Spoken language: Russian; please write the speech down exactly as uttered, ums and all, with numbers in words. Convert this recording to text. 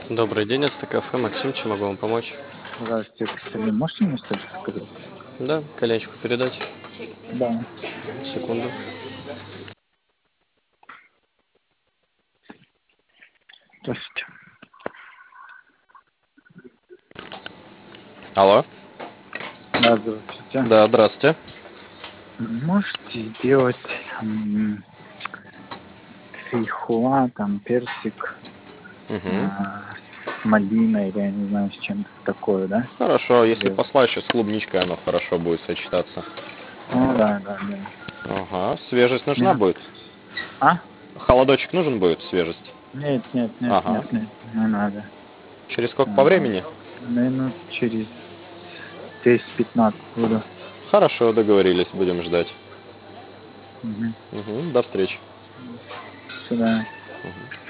Добрый день, это кафе Максим, чем могу вам помочь? Здравствуйте, господин. Можете мне столик заказать? Да, коленочку передать. Да. Секунду. Здравствуйте. Алло. Да, здравствуйте. Да, здравствуйте. Можете сделать м, фейхоа, там персик Мгм. а, с малиной, или я не знаю, с чем-то такое, да? Хорошо, если Или... послаще с клубничкой, оно хорошо будет сочетаться. Ну да, да, да. Ага, свежесть нужна Меня... будет? А? Холодочек нужен будет, свежесть? Нет, нет, нет, Ага. нет, нет, не надо. Через сколько по А, времени? минут через десять пятнадцать буду. Хорошо, договорились, будем ждать. Мгм. Мгм, до встречи. Сюда.